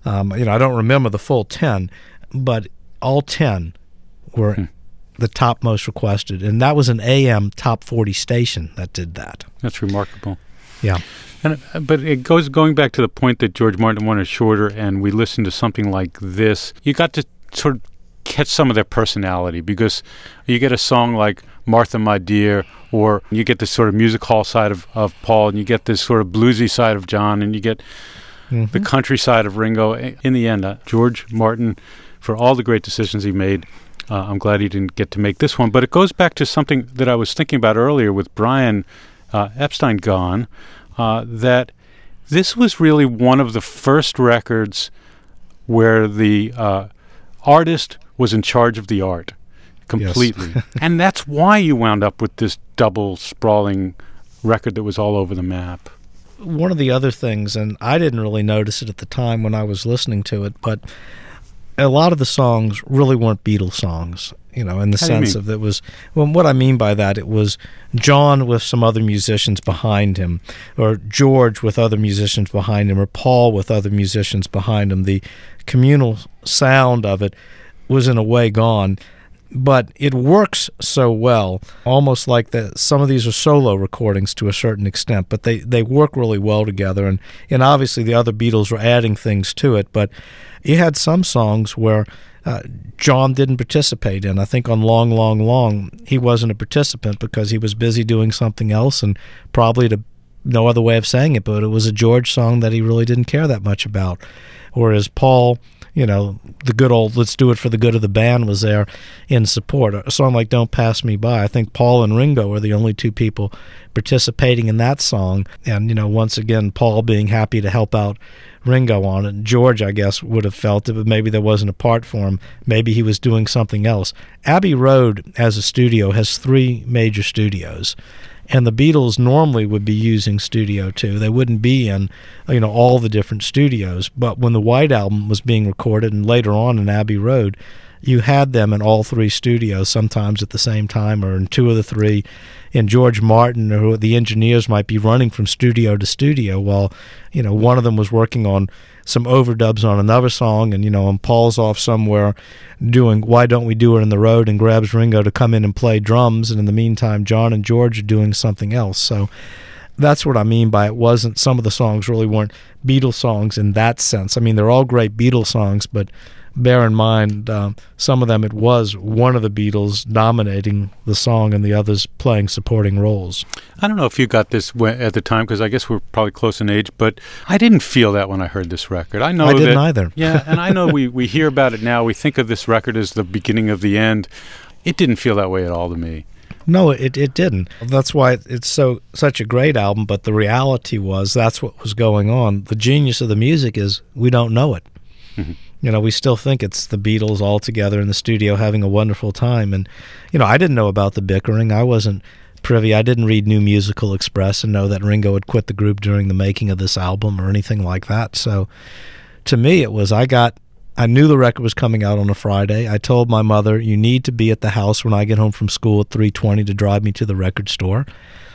I don't remember the full 10, but all 10 were the top most requested. And that was an AM top 40 station that did that. That's remarkable. Yeah. But it going back to the point that George Martin wanted shorter, and we listened to something like this, you got to sort of catch some of their personality, because you get a song like Martha My Dear, or you get this sort of music hall side of Paul, and you get this sort of bluesy side of John, and you get the country side of Ringo. In the end, George Martin, for all the great decisions he made, I'm glad he didn't get to make this one. But it goes back to something that I was thinking about earlier with Brian Epstein gone, that this was really one of the first records where the artist was in charge of the art completely. Yes. And that's why you wound up with this double sprawling record that was all over the map. One of the other things, and I didn't really notice it at the time when I was listening to it, but a lot of the songs really weren't Beatles songs, in the sense of it was, well, what I mean by that, it was John with some other musicians behind him, or George with other musicians behind him, or Paul with other musicians behind him. The communal sound of it was in a way gone, but it works so well, almost like some of these are solo recordings to a certain extent, but they work really well together, and obviously the other Beatles were adding things to it, but you had some songs where John didn't participate in. I think on Long, Long, Long, he wasn't a participant because he was busy doing something else, and probably no other way of saying it, but it was a George song that he really didn't care that much about. Whereas Paul, the good old Let's Do It for the Good of the Band was there in support. A song like Don't Pass Me By, I think Paul and Ringo were the only two people participating in that song. And, once again, Paul being happy to help out Ringo on it. George, I guess, would have felt it, but maybe there wasn't a part for him. Maybe he was doing something else. Abbey Road, as a studio, has 3 major studios. And the Beatles normally would be using Studio 2. They wouldn't be in, all the different studios. But when the White Album was being recorded, and later on in Abbey Road, you had them in all 3 studios, sometimes at the same time, or in 2 of the 3. And George Martin, or the engineers, might be running from studio to studio while, one of them was working on some overdubs on another song, and Paul's off somewhere doing Why Don't We Do It in the Road, and grabs Ringo to come in and play drums, and in the meantime John and George are doing something else. So that's what I mean by it wasn't, some of the songs really weren't Beatles songs in that sense. I mean, they're all great Beatles songs, but bear in mind, some of them it was one of the Beatles dominating the song and the others playing supporting roles. I don't know if you got this at the time, because I guess we're probably close in age, but I didn't feel that when I heard this record. I didn't either. Yeah, and I know we hear about it now. We think of this record as the beginning of the end. It didn't feel that way at all to me. No, it didn't. That's why it's such a great album, but the reality was that's what was going on. The genius of the music is we don't know it. Mm-hmm. We still think it's the Beatles all together in the studio having a wonderful time. And, I didn't know about the bickering. I wasn't privy. I didn't read New Musical Express and know that Ringo had quit the group during the making of this album or anything like that. So to me, it was, I knew the record was coming out on a Friday. I told my mother, you need to be at the house when I get home from school at 3:20 to drive me to the record store.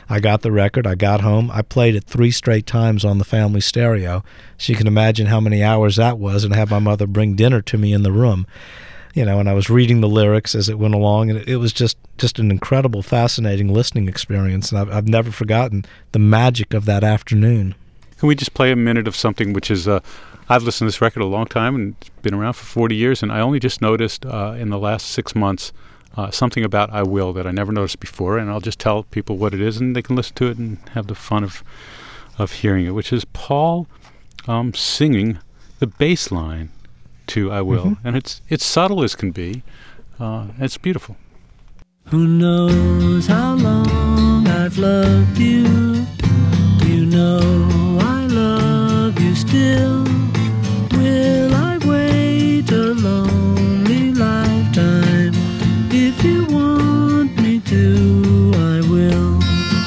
I got the record, I got home, I played it 3 straight times on the family stereo. So you can imagine how many hours that was, and have my mother bring dinner to me in the room. And I was reading the lyrics as it went along, and it was just an incredible, fascinating listening experience, and I've never forgotten the magic of that afternoon. Can we just play a minute of something which is, I've listened to this record a long time, and it's been around for 40 years, and I only just noticed in the last 6 months something about I Will that I never noticed before, and I'll just tell people what it is, and they can listen to it and have the fun of hearing it, which is Paul singing the bass line to I Will, and it's subtle as can be. It's beautiful. Who knows how long I've loved you? You know I love you still. Will I wait a lonely lifetime? If you want me to, I will.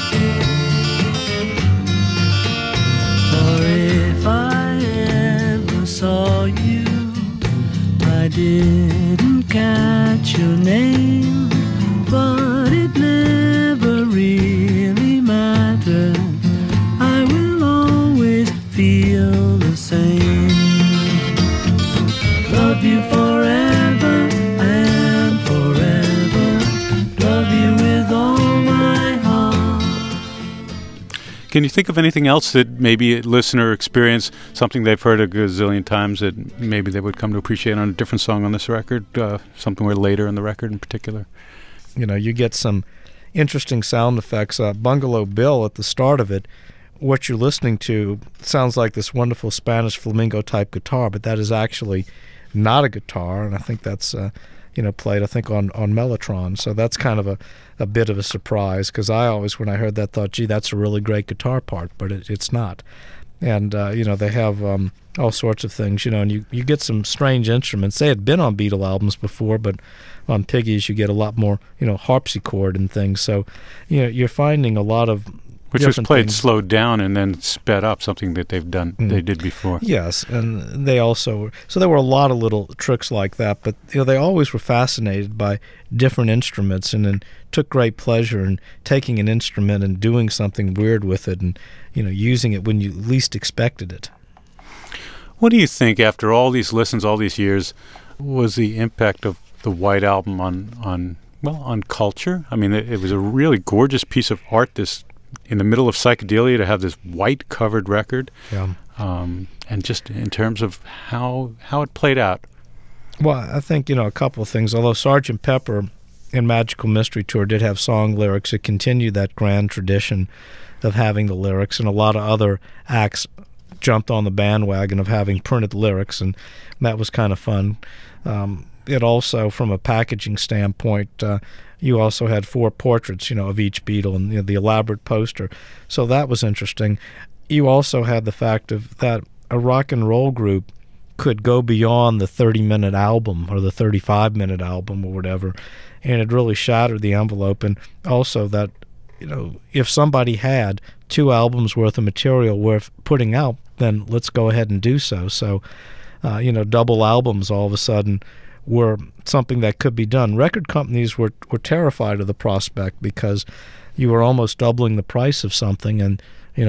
For if I ever saw you, I didn't catch your name, but it never really mattered. I will always feel the same. Love you forever and forever. Love you with all my heart. Can you think of anything else that maybe a listener experienced, something they've heard a gazillion times that maybe they would come to appreciate on a different song on this record, something where later in the record in particular? You get some interesting sound effects. Bungalow Bill, at the start of it, what you're listening to sounds like this wonderful Spanish flamenco-type guitar, but that is actually not a guitar, and I think that's played, I think, on Mellotron. So that's kind of a bit of a surprise, because I always, when I heard that, thought, gee, that's a really great guitar part, but it's not. And, they have all sorts of things, and you get some strange instruments. They had been on Beatle albums before, but on Piggies you get a lot more, harpsichord and things. So, you're finding a lot of which was played things slowed down and then sped up, something that they've done, they did before. Yes, and they also, so there were a lot of little tricks like that, but they always were fascinated by different instruments, and then took great pleasure in taking an instrument and doing something weird with it, and using it when you least expected it. What do you think, after all these listens, all these years, was the impact of the White Album on culture? I mean, it was a really gorgeous piece of art, this in the middle of psychedelia, to have this white covered record. Yeah. And just in terms of how it played out. Well, I think, a couple of things. Although Sgt. Pepper and Magical Mystery Tour did have song lyrics, it continued that grand tradition of having the lyrics, and a lot of other acts jumped on the bandwagon of having printed lyrics, and that was kind of fun. It also, from a packaging standpoint, you also had 4 portraits, of each Beatle, and the elaborate poster. So that was interesting. You also had the fact of that a rock and roll group could go beyond the 30-minute album or the 35-minute album or whatever, and it really shattered the envelope. And also that, if somebody had 2 albums worth of material worth putting out, then let's go ahead and do so. So, double albums all of a sudden were something that could be done. Record companies were terrified of the prospect, because you were almost doubling the price of something, and,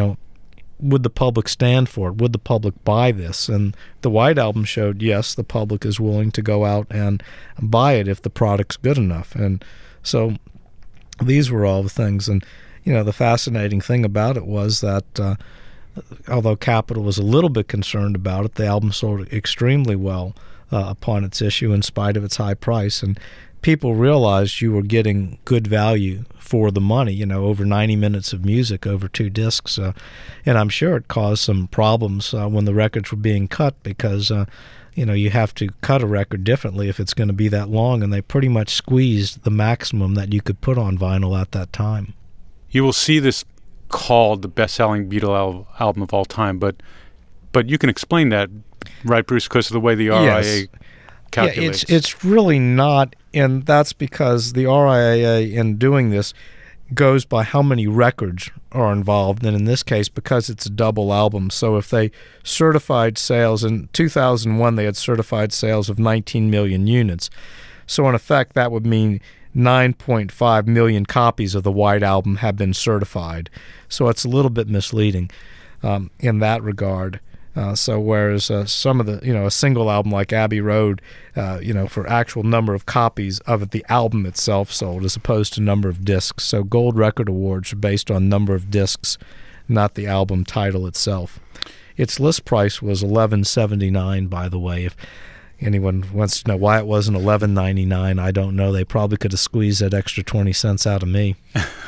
would the public stand for it? Would the public buy this? And the White Album showed, yes, the public is willing to go out and buy it if the product's good enough. And so these were all the things. And, the fascinating thing about it was that although Capitol was a little bit concerned about it, the album sold extremely well upon its issue in spite of its high price. And people realized you were getting good value for the money, over 90 minutes of music over 2 discs. And I'm sure it caused some problems when the records were being cut, because, you have to cut a record differently if it's going to be that long, and they pretty much squeezed the maximum that you could put on vinyl at that time. You will see this called the best-selling Beatle album of all time, but you can explain that, right, Bruce, because of the way the RIA calculates. Yeah, it's really not, and that's because the RIA, in doing this, goes by how many records are involved, and in this case, because it's a double album. So if they certified sales, in 2001 they had certified sales of 19 million units. So in effect, that would mean 9.5 million copies of the White Album have been certified. So it's a little bit misleading in that regard. So whereas some of the, a single album like Abbey Road, for actual number of copies of the album itself sold as opposed to number of discs. So gold record awards are based on number of discs, not the album title itself. Its list price was $11.79, by the way. If anyone wants to know why it wasn't $11.99, I don't know. They probably could have squeezed that extra 20 cents out of me.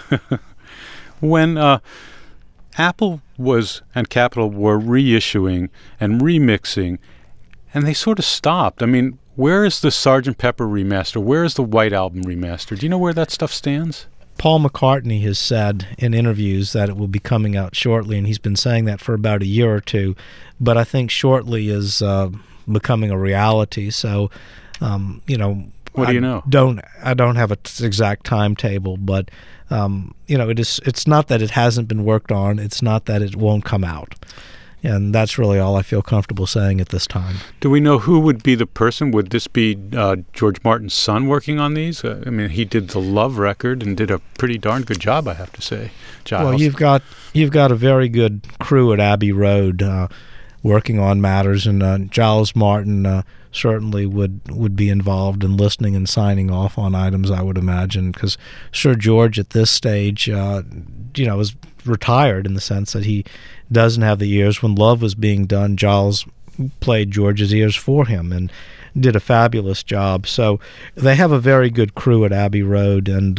When Apple and Capitol were reissuing and remixing, and they sort of stopped. I mean, where is the Sgt. Pepper remaster? Where is the White Album remaster? Do you know where that stuff stands? Paul McCartney has said in interviews that it will be coming out shortly, and he's been saying that for about a year or two. But I think shortly is becoming a reality. So, what do you know? I don't have an exact timetable, but it's not that it hasn't been worked on. It's not that it won't come out. And that's really all I feel comfortable saying at this time. Do we know who would be the person? Would this be George Martin's son working on these? He did the Love record and did a pretty darn good job, I have to say. Giles. Well, you've got a very good crew at Abbey Road working on matters, and Giles Martin certainly would be involved in listening and signing off on items, I would imagine, because Sir George at this stage, is retired in the sense that he doesn't have the ears. When Love was being done, Giles played George's ears for him and did a fabulous job. So they have a very good crew at Abbey Road, and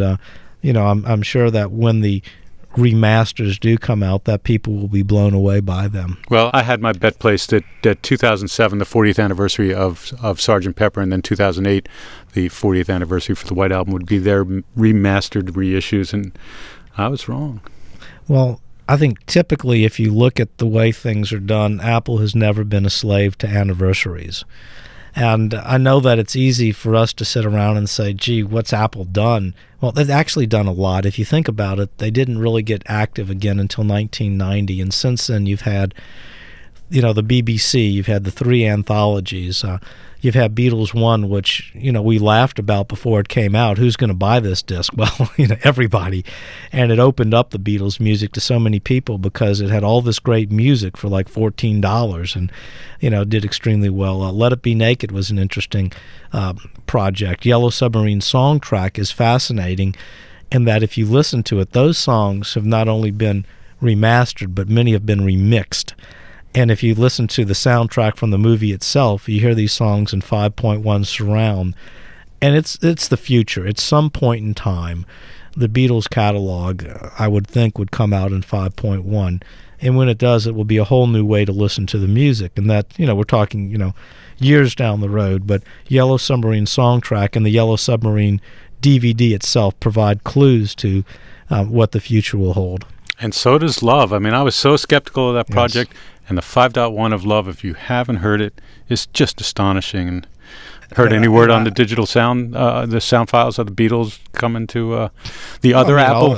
I'm sure that when the remasters do come out, that people will be blown away by them. Well, I had my bet placed that 2007, the 40th anniversary of Sgt. Pepper, and then 2008, the 40th anniversary for the White Album, would be their remastered reissues, and I was wrong. Well, I think typically if you look at the way things are done, Apple has never been a slave to anniversaries. And I know that it's easy for us to sit around and say, gee, what's Apple done? Well, they've actually done a lot. If you think about it, they didn't really get active again until 1990. And since then, you've had, the BBC, you've had the 3 anthologies. You've had Beatles 1, which, we laughed about before it came out. Who's going to buy this disc? Well, everybody. And it opened up the Beatles music to so many people because it had all this great music for like $14 and, did extremely well. Let It Be Naked was an interesting project. Yellow Submarine Song Track is fascinating in that if you listen to it, those songs have not only been remastered, but many have been remixed. And if you listen to the soundtrack from the movie itself, you hear these songs in 5.1 surround. And it's the future. At some point in time, the Beatles catalog, I would think, would come out in 5.1. And when it does, it will be a whole new way to listen to the music. And that, we're talking, years down the road. But Yellow Submarine Song Track and the Yellow Submarine DVD itself provide clues to what the future will hold. And so does Love. I was so skeptical of that project. Yes. And the 5.1 of Love, if you haven't heard it, is just astonishing. And heard any word on the digital sound, the sound files of the Beatles coming to the other Apple?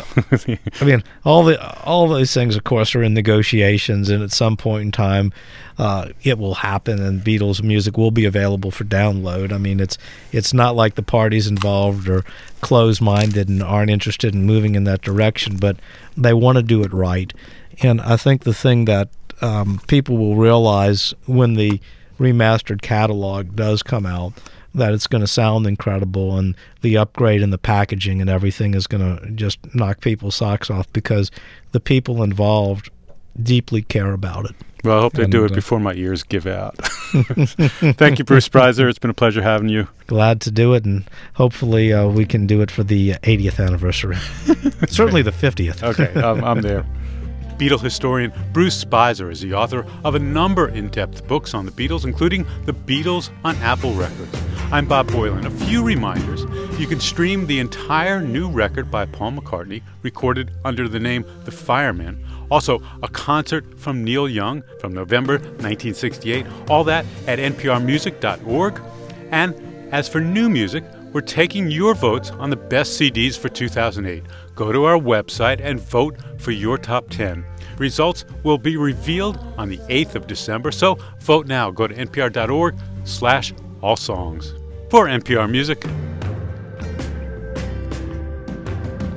All those things, of course, are in negotiations, and at some point in time, it will happen, and Beatles music will be available for download. It's not like the parties involved are closed-minded and aren't interested in moving in that direction, but they want to do it right. And I think the thing that people will realize when the remastered catalog does come out, that it's going to sound incredible, and the upgrade in the packaging and everything is going to just knock people's socks off because the people involved deeply care about it. Well, I hope they do it before my ears give out. Thank you, Bruce Spryzer. It's been a pleasure having you. Glad to do it, and hopefully we can do it for the 80th anniversary. Certainly the 50th. Okay, I'm there. Beatle historian Bruce Spryzer is the author of a number of in-depth books on the Beatles, including The Beatles on Apple Records. I'm Bob Boylan. A few reminders. You can stream the entire new record by Paul McCartney, recorded under the name The Fireman. Also, a concert from Neil Young from November 1968. All that at nprmusic.org. And as for new music, we're taking your votes on the best CDs for 2008. Go to our website and vote for your top 10. Results will be revealed on the 8th of December, so vote now. Go to npr.org/allsongs. For NPR Music,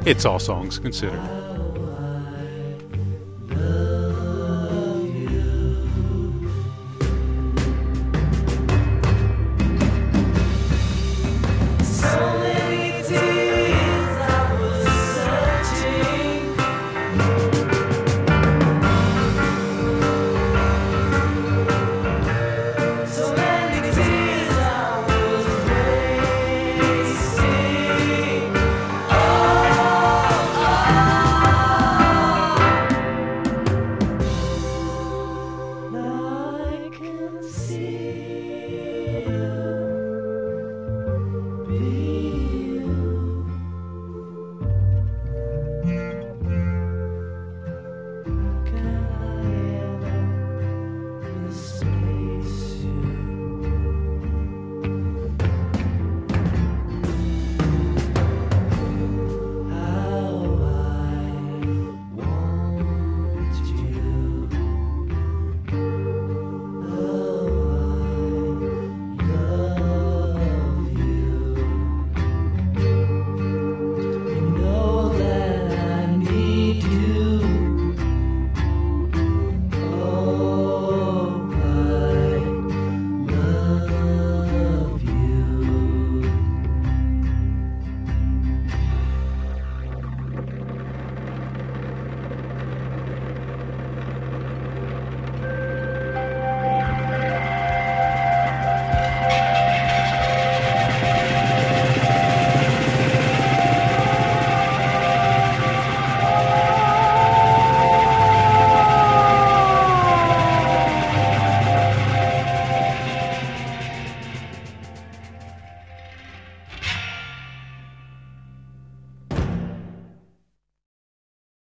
It's All Songs Considered.